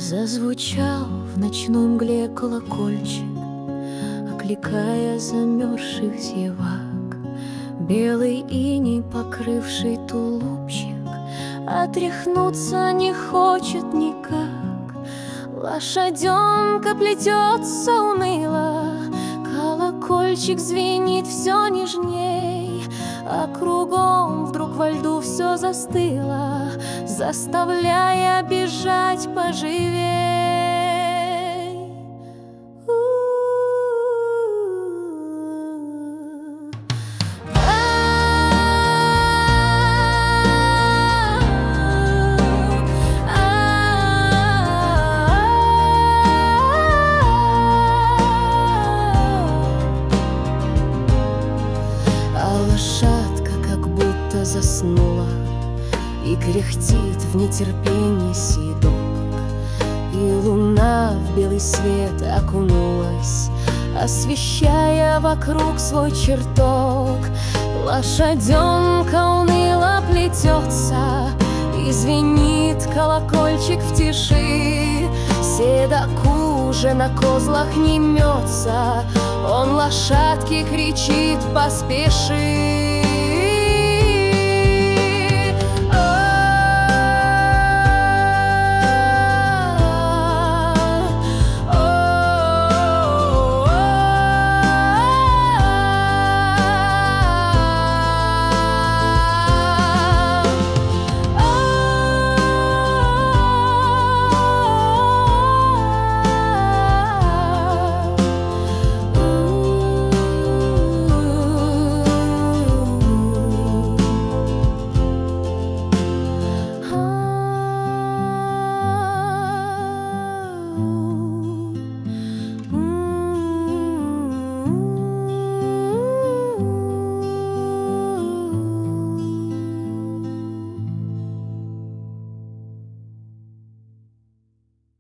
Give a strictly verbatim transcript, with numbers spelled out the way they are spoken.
Зазвучал в ночной мгле колокольчик, окликая замерзших зевак. Белый иней, покрывший тулупчик, отряхнуться не хочет никак. Лошаденка плетется уныло, колокольчик звенит все нежней, а кругом вдруг во льду все застыло, заставляя бежать поживей. Лошадка как будто заснула и кряхтит в нетерпении седок, и луна в белый свет окунулась, освещая вокруг свой чертог. Лошаденка уныло плетется, и звенит колокольчик в тиши. Седок уже на козлах не мется, он лошадке кричит: поспеши.